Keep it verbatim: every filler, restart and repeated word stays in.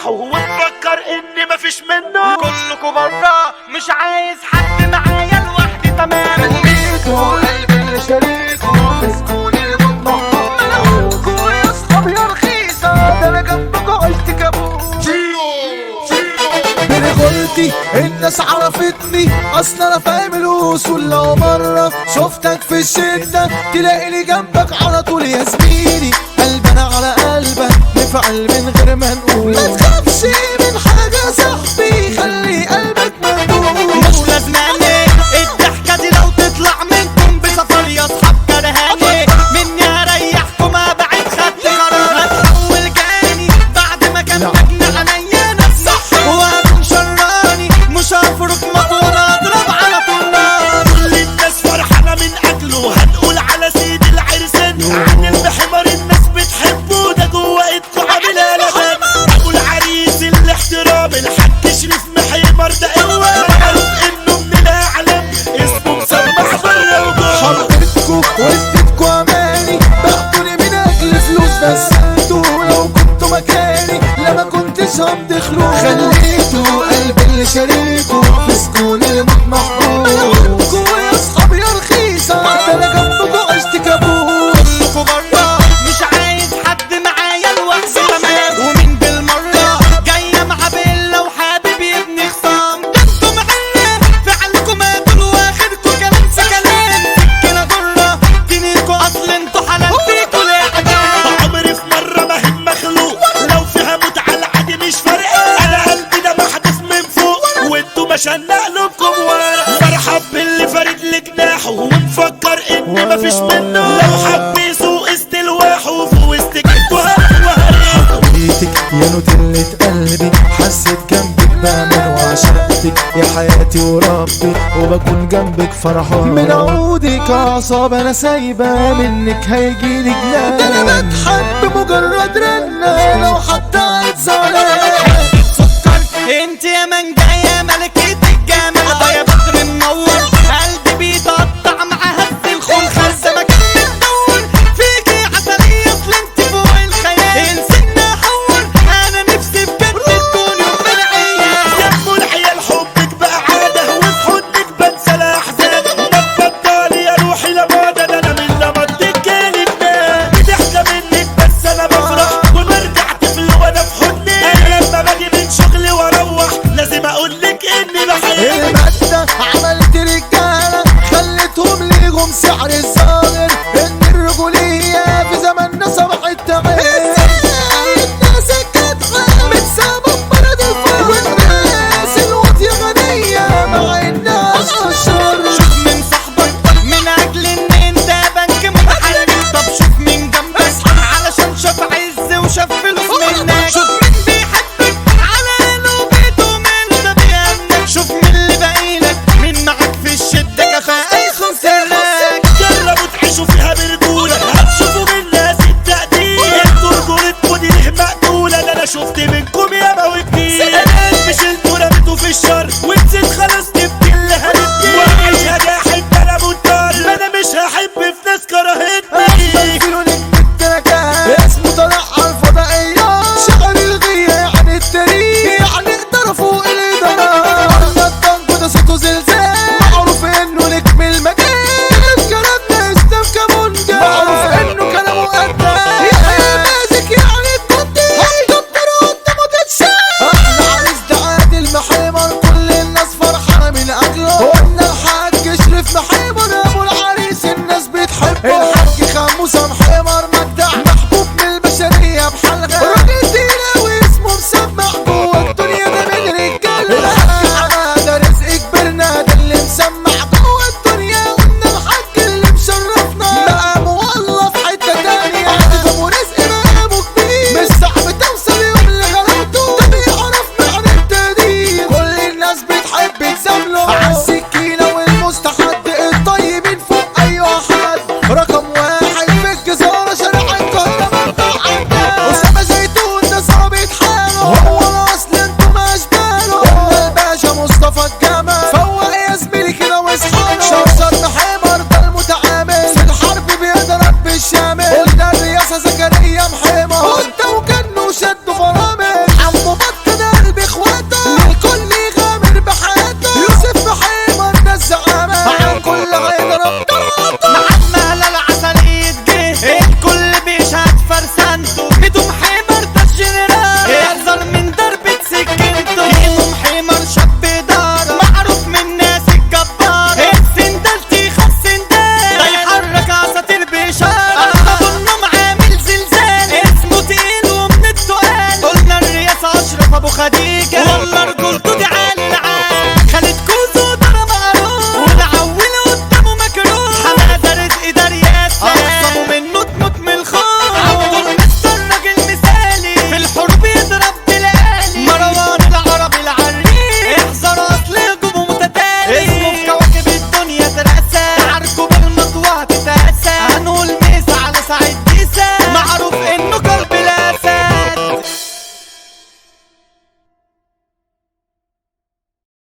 طموحه ومفكر ان مفيش منه. كلكوا برا مش عايز حد معايا لوحدي تمام. خليكوا قلبي اللي شريكوا مسكوني المطمح ملعوبكوا يا اصحاب يا رخيصة ده انا جنبكوا عشت كابوس. برجولتي الناس عرفتني اصل انا فاهم الوصول. لو مرة شفتك في الشدة تلاقيني جنبك على طول يا زميلي. قلبنا على قلبك نفعل من غير ما نقول. ما تخافش من حاجة يا صاحبي خلي قلبك مفتوح. مش لازماني الضحكة دي لو تطلع منكم بسفر يا اصحاب كرهاني. مني هريحكم ابعد خدت قرار هتحول جاني بعد ما كان مجنى عينيا نفسح. وهكون شراني مش هفرك مطور اضرب على طول نار. كل الناس فرحانة من اجله هنقول على سيد العرسان. عن المحمر الناس بتحبه ده جوه ايدكوا عامل قلبان. ابو العريس الاحترام الحاج شريف محمر ده قوة معروف انه من الاعلام اسمه مسمع بره وجوه. حضرتكوا واديتكوا اماني باخدوني من اجل فلوس بس انتوا لو كنتوا مكاني لما كنتش همدخلوا. خليتوا قلبي اللي شريكوا مسكوني المطمحون يا اصحابي يا رخيصة ده انا جنبكوا عشت كابوس. كلكوا برا مش عايز حد معايا لوحدي تمام. ومين بالمرة جاية مع بيلا وحابب يبني خصام. ده انتوا معايا فعلكم اكل واخدكوا كلام سكلام. سكينة جرة دينيكوا اصل انتوا حلال فيكوا لعبان. عمري في مرة ما هم مخلوق لو فيها متعة العادي مش فارقة. انا قلبي ده محدث من فوق وانتوا مشان قلوبكم ورا. مرحب باللي فارد لجناحه ومفكر ان مفيش منه. لو حب يسوق استلواحه في وسط جبته وهريح. حبيتك يا نوتيلة قلبي حسيت جنبك بأمان وعشقتك يا حياتي وربي وبكون جنبك فرحان. من عودك أعصاب أنا سايبة منك هيجيلي جنان. ده أنا بتحب مجرد رنة لو حتى عيد زعلان. انت يا من جاي